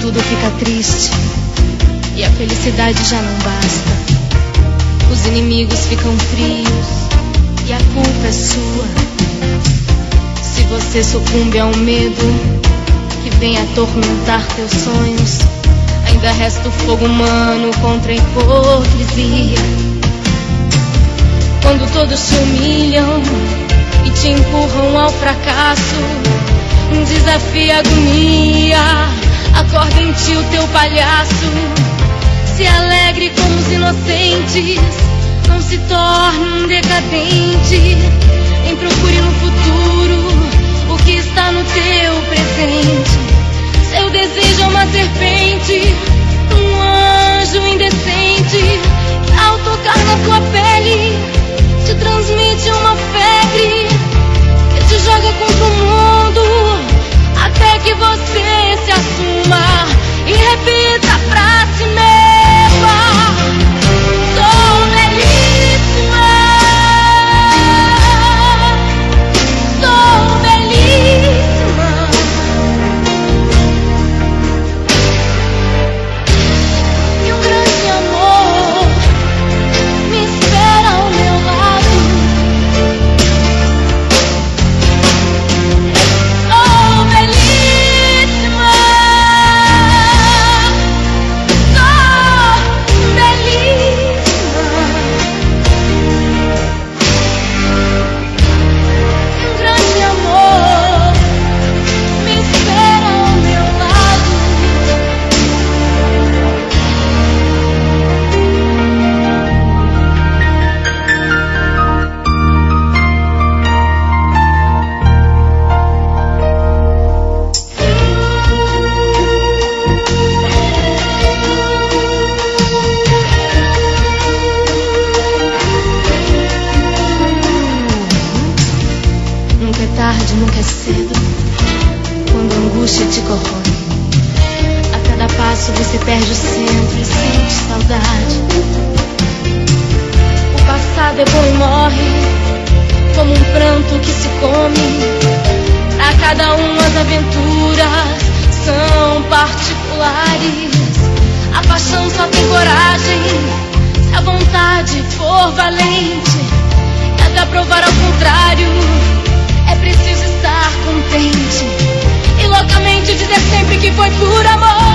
tudo fica triste e a felicidade já não basta. Os inimigos ficam frios e a culpa é sua. Se você sucumbe ao medo que vem atormentar teus sonhos, ainda resta o fogo humano contra a hipocrisia. Quando todos te humilham e te empurram ao fracasso, desafia a agonia, acorda em ti o teu palhaço. Se alegre como os inocentes, não se torne um decadente. Nem procure no futuro o que está no teu presente. Seu desejo é uma serpente, um anjo indecente, que ao tocar na tua pele te transmite uma febre que te joga contra o mundo, até que você se assuma e repita pra si mesma: sou belíssima, sou belíssima. E um grande amor me espera ao meu lado. Sou belíssima, sou belíssima. E um grande amor me espera ao meu lado. Nunca é tarde, nunca é cedo, quando a angústia te corrói. A cada passo você perde o centro e sente saudade. O passado é bom e morre, como um pranto que se come. A cada um as aventuras são particulares. A paixão só tem coragem se a vontade for valente. E até provar ao contrário, é preciso estar contente e loucamente dizer sempre que foi por amor.